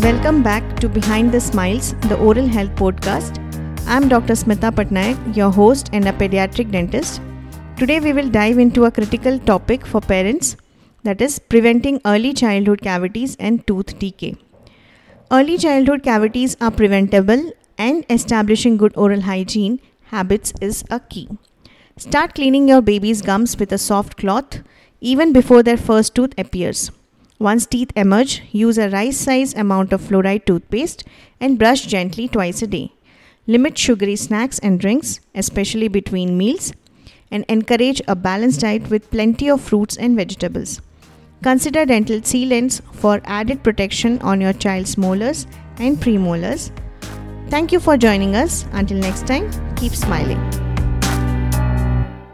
Welcome back to Behind the Smiles, the Oral Health Podcast. I'm Dr. Smita Patnaik, your host and a pediatric dentist. Today we will dive into a critical topic for parents, that is preventing early childhood cavities and tooth decay. Early childhood cavities are preventable and establishing good oral hygiene habits is a key. Start cleaning your baby's gums with a soft cloth even before their first tooth appears. Once teeth emerge, use a rice-sized amount of fluoride toothpaste and brush gently twice a day. Limit sugary snacks and drinks, especially between meals, and encourage a balanced diet with plenty of fruits and vegetables. Consider dental sealants for added protection on your child's molars and premolars. Thank you for joining us. Until next time, keep smiling.